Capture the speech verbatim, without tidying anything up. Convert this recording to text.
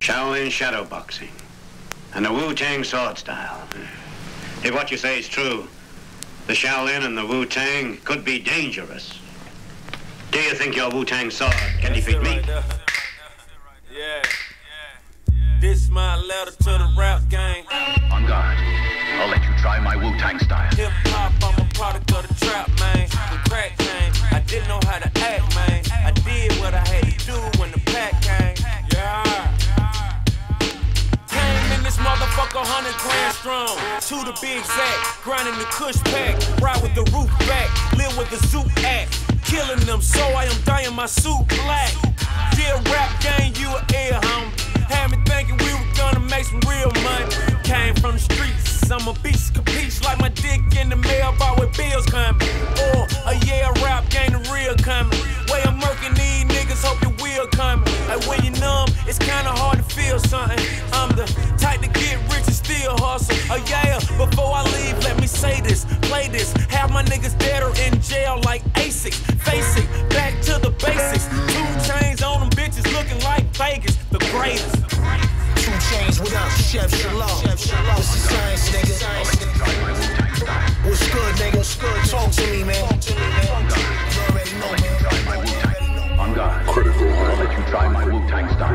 Shaolin shadow boxing, and the Wu-Tang sword style. If what you say is true, the Shaolin and the Wu-Tang could be dangerous. Do you think your Wu-Tang sword can defeat me? Right yeah, yeah. This my letter to the rap gang. On guard. I'll let you try my Wu-Tang style. Hip hop, I'm a product of the trap, man. The crack came, I didn't know how to act, man. I did what I had to do when the pack came. Yeah. Came in this motherfucker hundred grand strong. To the big exact, grinding the kush pack. Ride with the roof back, live with the zoot act. Killing them, so I am dyeing my suit black. Yeah, rap gang, you a air home. Had me thinking we were gonna make some real money. Came from the streets, I'm a beast, capiche. Like my dick in the mailbox with bills coming. Or a yeah, rap gang, the real coming. Way I'm working these niggas, hope your wheel coming. Like when you numb, it's kinda hard to feel something. I'm the type to get rich and still hustle. Oh yeah, before I leave, let me say this, play this. Have my niggas dead or in jail like ASIC. Face it, back to the basics. Two chains on them bitches looking like Vegas, the greatest. Two chains, what up? Chef Shalom. What's the science, nigga? What's good, nigga? What's good? Talk to me, man. You already know, man. On guard. Critical. I'll let you try my Wu-Tang style.